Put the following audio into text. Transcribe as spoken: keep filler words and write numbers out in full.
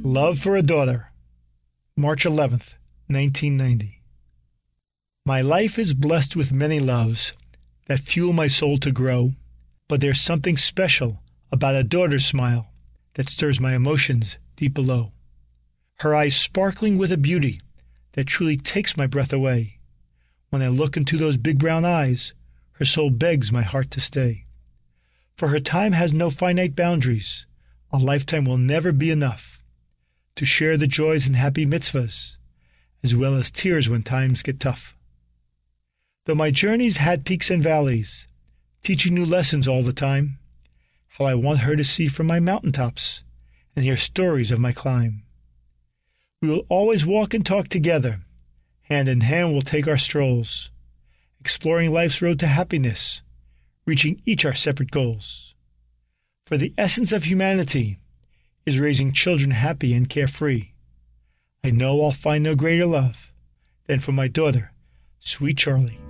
Love for a Daughter, March eleventh, nineteen ninety. My life is blessed with many loves that fuel my soul to grow, but there's something special about a daughter's smile that stirs my emotions deep below. Her eyes sparkling with a beauty that truly takes my breath away. When I look into those big brown eyes, her soul begs my heart to stay. For her time has no finite boundaries. A lifetime will never be enough to share the joys and happy mitzvahs, as well as tears when times get tough. Though my journey's had peaks and valleys, teaching new lessons all the time, how I want her to see from my mountaintops and hear stories of my climb. We will always walk and talk together. Hand in hand we'll take our strolls, exploring life's road to happiness, reaching each our separate goals. For the essence of humanity is raising children happy and carefree. I know I'll find no greater love than for my daughter, sweet Charlie.